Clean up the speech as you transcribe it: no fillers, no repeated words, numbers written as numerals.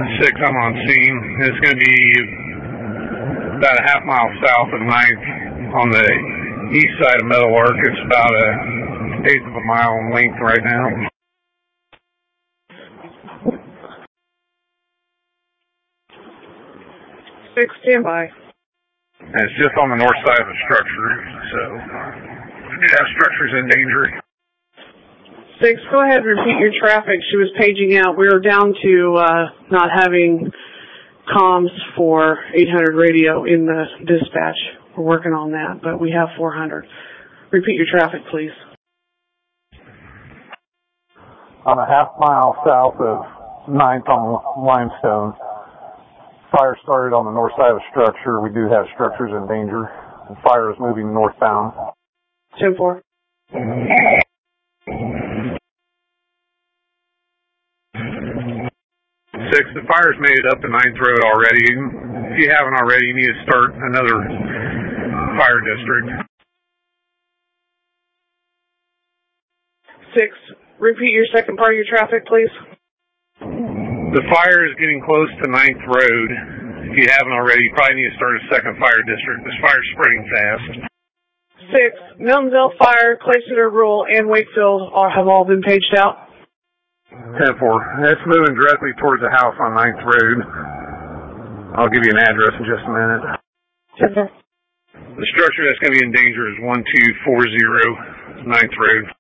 6, I'm on scene. It's going to be about a half mile south of 9th on the east side of Meadowlark. It's about an eighth of a mile in length right now. 6, stand by. And it's just on the north side of the structure, so that structure's in danger. 6, go ahead and repeat your traffic. She was paging out. We were down to not having comms for 800 radio in the dispatch. We're working on that, but we have 400. Repeat your traffic, please. I'm a half mile south of 9th on Limestone. Fire started on the north side of the structure. We do have structures in danger. The fire is moving northbound. 10-4. 6, the fire's made it up to 9th Road already. If you haven't already, you need to start another fire district. 6, repeat your second part of your traffic, please. The fire is getting close to 9th Road. If you haven't already, you probably need to start a second fire district. This fire's spreading fast. 6, Miltonville Fire, Clay Center Rural, and Wakefield have all been paged out. 10-4. It's moving directly towards the house on 9th Road. I'll give you an address in just a minute. 10-4. The structure that's going to be in danger is 1240 9th Road.